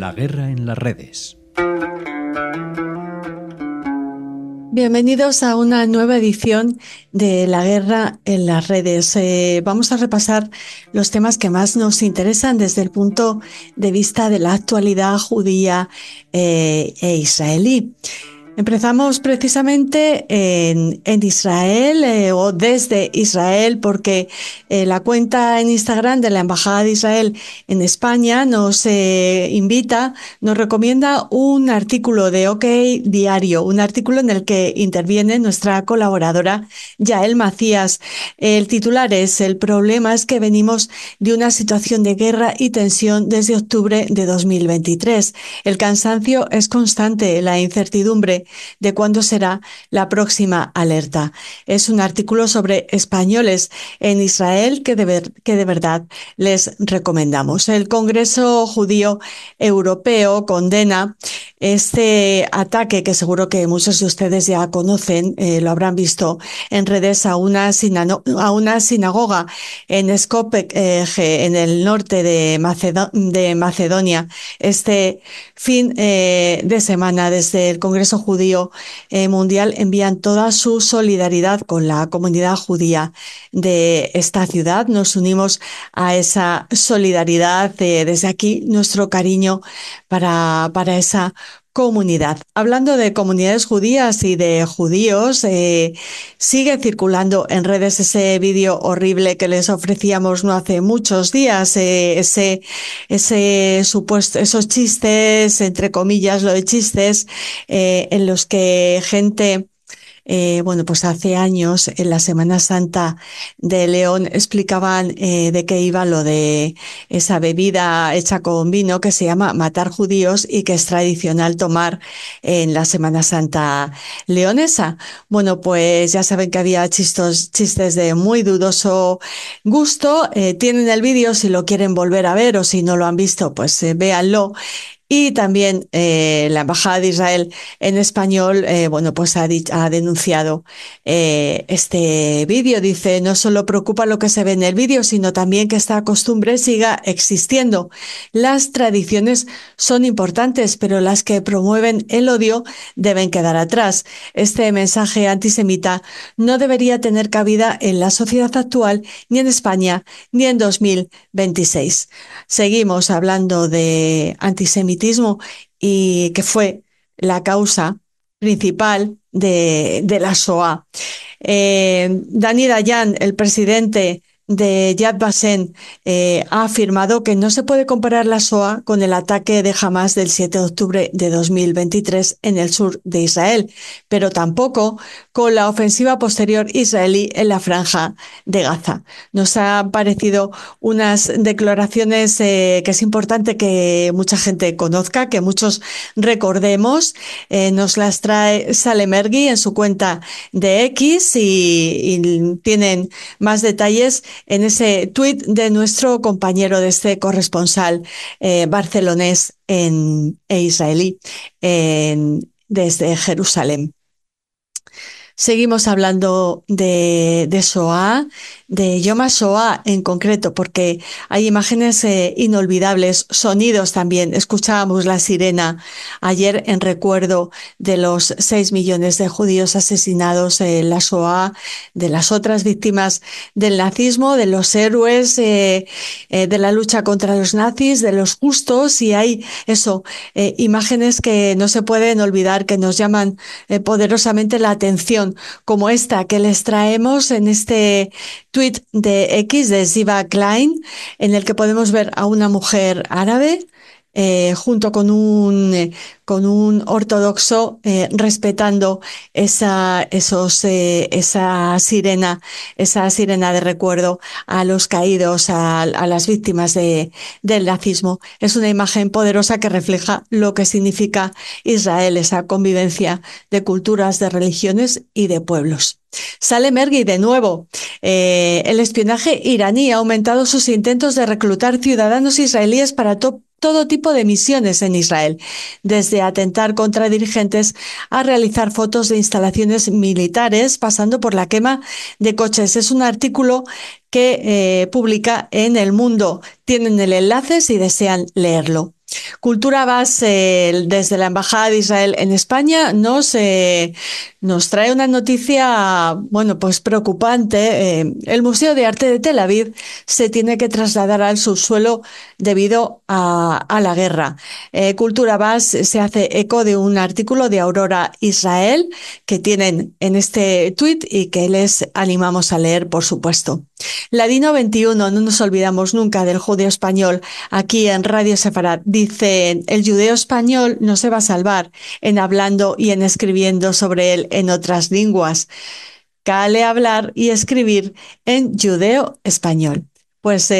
La guerra en las redes. Bienvenidos a una nueva edición de La guerra en las redes. Vamos a repasar los temas que más nos interesan desde el punto de vista de la actualidad judía e israelí. Empezamos precisamente en Israel o desde Israel porque la cuenta en Instagram de la Embajada de Israel en España nos recomienda un artículo de OK Diario, un artículo en el que interviene nuestra colaboradora Yael Macías. El titular es: el problema es que venimos de una situación de guerra y tensión desde octubre de 2023. El cansancio es constante, la incertidumbre de cuándo será la próxima alerta. Es un artículo sobre españoles en Israel que de verdad les recomendamos. El Congreso Judío Europeo condena este ataque que seguro que muchos de ustedes ya conocen, lo habrán visto en redes, a una sinagoga en Skopje, en el norte de Macedonia. Este fin de semana, desde el Congreso Judío Mundial, envían toda su solidaridad con la comunidad judía de esta ciudad. Nos unimos a esa solidaridad. Desde aquí, nuestro cariño para esa comunidad. Hablando de comunidades judías y de judíos, sigue circulando en redes ese vídeo horrible que les ofrecíamos no hace muchos días, esos chistes, entre comillas, lo de chistes, en los que gente... pues hace años, en la Semana Santa de León, explicaban de qué iba lo de esa bebida hecha con vino que se llama matar judíos y que es tradicional tomar en la Semana Santa leonesa. Bueno, pues ya saben que había chistes de muy dudoso gusto. Tienen el vídeo si lo quieren volver a ver, o si no lo han visto, pues véanlo. Y también la Embajada de Israel en español, pues ha denunciado este vídeo. Dice: no solo preocupa lo que se ve en el vídeo, sino también que esta costumbre siga existiendo. Las tradiciones son importantes, pero las que promueven el odio deben quedar atrás. Este mensaje antisemita no debería tener cabida en la sociedad actual, ni en España, ni en 2026. Seguimos hablando de antisemitismo, y que fue la causa principal de la Shoah. Dani Dayan, el presidente de Yad Vashem, ha afirmado que no se puede comparar la Shoah con el ataque de Hamás del 7 de octubre de 2023 en el sur de Israel, pero tampoco con la ofensiva posterior israelí en la franja de Gaza. Nos han parecido unas declaraciones que es importante que mucha gente conozca, que muchos recordemos. Nos las trae Salem Ergi en su cuenta de X y tienen más detalles en ese tuit de nuestro compañero, de este corresponsal barcelonés e israelí desde Jerusalén. Seguimos hablando de Shoah, de Yom HaShoah en concreto, porque hay imágenes inolvidables, sonidos también. Escuchábamos la sirena ayer en recuerdo de los 6 millones de judíos asesinados en la Shoah, de las otras víctimas del nazismo, de los héroes de la lucha contra los nazis, de los justos, y hay imágenes que no se pueden olvidar, que nos llaman poderosamente la atención, como esta que les traemos en este tuit de X de Ziva Klein, en el que podemos ver a una mujer árabe junto con un ortodoxo respetando esa sirena de recuerdo a los caídos, a las víctimas del nazismo. Es una imagen poderosa que refleja lo que significa Israel, esa convivencia de culturas, de religiones y de pueblos. Salem Ergi, de nuevo, el espionaje iraní ha aumentado sus intentos de reclutar ciudadanos israelíes para todo tipo de misiones en Israel, desde atentar contra dirigentes a realizar fotos de instalaciones militares, pasando por la quema de coches. Es un artículo que publica en El Mundo. Tienen el enlace si desean leerlo. Cultura Base, desde la Embajada de Israel en España, nos trae una noticia, bueno, pues preocupante. El Museo de Arte de Tel Aviv se tiene que trasladar al subsuelo debido a la guerra. Cultura Base se hace eco de un artículo de Aurora Israel que tienen en este tuit y que les animamos a leer, por supuesto. Ladino 21, no nos olvidamos nunca del judío español. Aquí en Radio Sefarad dice, el judeo español no se va a salvar en hablando y en escribiendo sobre él en otras lenguas. Cale hablar y escribir en judeo español. Pues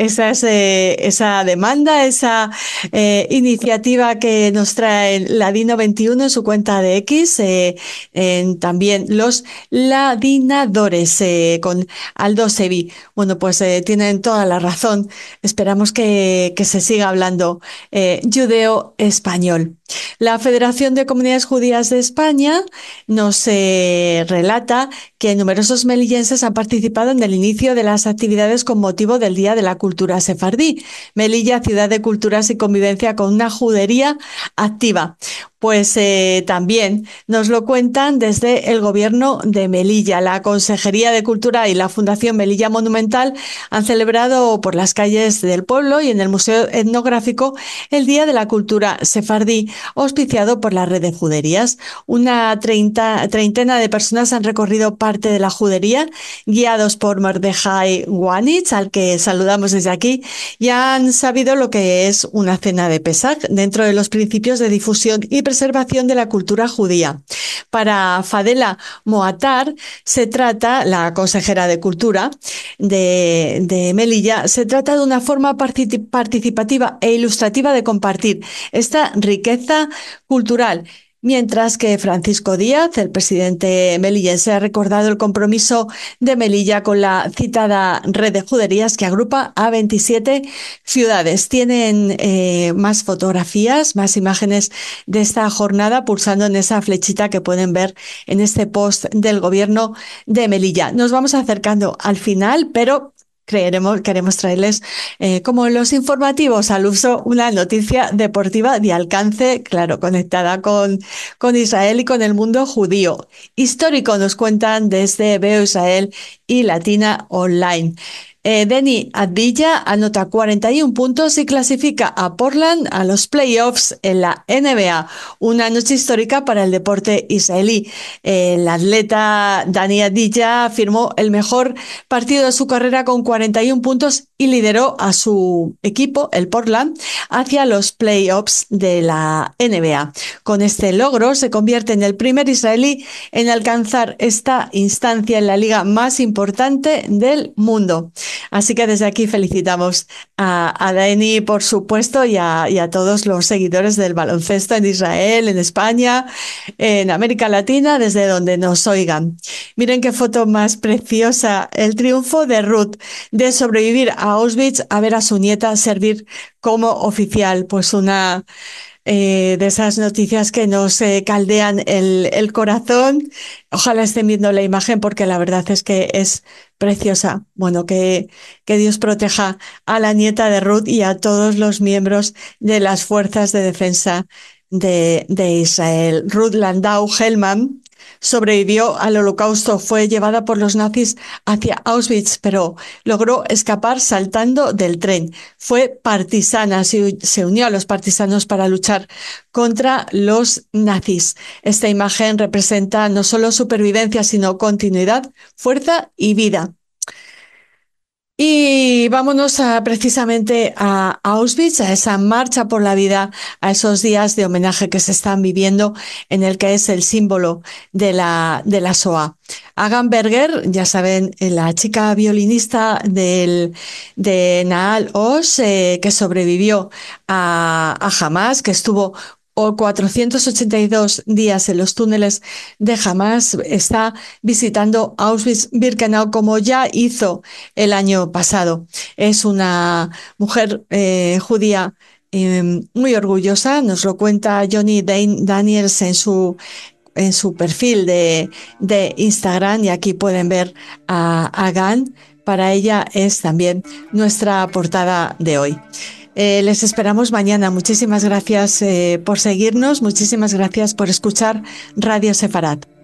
esa demanda, esa iniciativa que nos trae Ladino 21 en su cuenta de X, también los ladinadores con Aldo Sevi. Bueno, pues tienen toda la razón. Esperamos que se siga hablando judeo-español. La Federación de Comunidades Judías de España nos relata que numerosos melillenses han participado en el inicio de las actividades con motivo del Día de la Cultura Sefardí. Melilla, ciudad de culturas y convivencia con una judería activa. Pues también nos lo cuentan desde el gobierno de Melilla. La Consejería de Cultura y la Fundación Melilla Monumental han celebrado por las calles del pueblo y en el Museo Etnográfico el Día de la Cultura Sefardí, auspiciado por la red de juderías. Una treintena de personas han recorrido parte de la judería, guiados por Mordejai Wanitz, al que saludamos desde aquí, y han sabido lo que es una cena de Pesach dentro de los principios de difusión y preservación de la cultura judía. Para Fadela Moatar, se trata, la consejera de Cultura de Melilla, se trata de una forma participativa e ilustrativa de compartir esta riqueza cultural. Mientras que Francisco Díaz, el presidente melillense, ha recordado el compromiso de Melilla con la citada red de juderías que agrupa a 27 ciudades. Tienen más fotografías, más imágenes de esta jornada pulsando en esa flechita que pueden ver en este post del gobierno de Melilla. Nos vamos acercando al final, pero queremos traerles, como los informativos al uso, una noticia deportiva de alcance, claro, conectada con Israel y con el mundo judío. Histórico, nos cuentan desde Veo Israel y Latina Online. Deni Advilla anota 41 puntos y clasifica a Portland a los playoffs en la NBA. Una noche histórica para el deporte israelí. El atleta Dani Advilla firmó el mejor partido de su carrera con 41 puntos y lideró a su equipo, el Portland, hacia los playoffs de la NBA. Con este logro se convierte en el primer israelí en alcanzar esta instancia en la liga más importante del mundo. Así que desde aquí felicitamos a Dani, por supuesto, y a todos los seguidores del baloncesto en Israel, en España, en América Latina, desde donde nos oigan. Miren qué foto más preciosa, el triunfo de Ruth de sobrevivir a Auschwitz, a ver a su nieta servir como oficial. Pues una de esas noticias que nos caldean el corazón. Ojalá estén viendo la imagen porque la verdad es que es preciosa. Bueno, que Dios proteja a la nieta de Ruth y a todos los miembros de las fuerzas de defensa de Israel. Ruth Landau Hellman sobrevivió al Holocausto, fue llevada por los nazis hacia Auschwitz, pero logró escapar saltando del tren. Fue partisana, se unió a los partisanos para luchar contra los nazis. Esta imagen representa no solo supervivencia, sino continuidad, fuerza y vida. Y vámonos precisamente a Auschwitz, a esa marcha por la vida, a esos días de homenaje que se están viviendo en el que es el símbolo de la Shoah. Agan Berger, ya saben, la chica violinista de Nahal Oz, que sobrevivió a Hamás, que estuvo 482 días en los túneles de Hamás, está visitando Auschwitz-Birkenau como ya hizo el año pasado. Es una mujer judía muy orgullosa, nos lo cuenta Johnny Daniels en su perfil de Instagram, y aquí pueden ver a Agan. Para ella es también nuestra portada de hoy. Les esperamos mañana. Muchísimas gracias por seguirnos, muchísimas gracias por escuchar Radio Sefarat.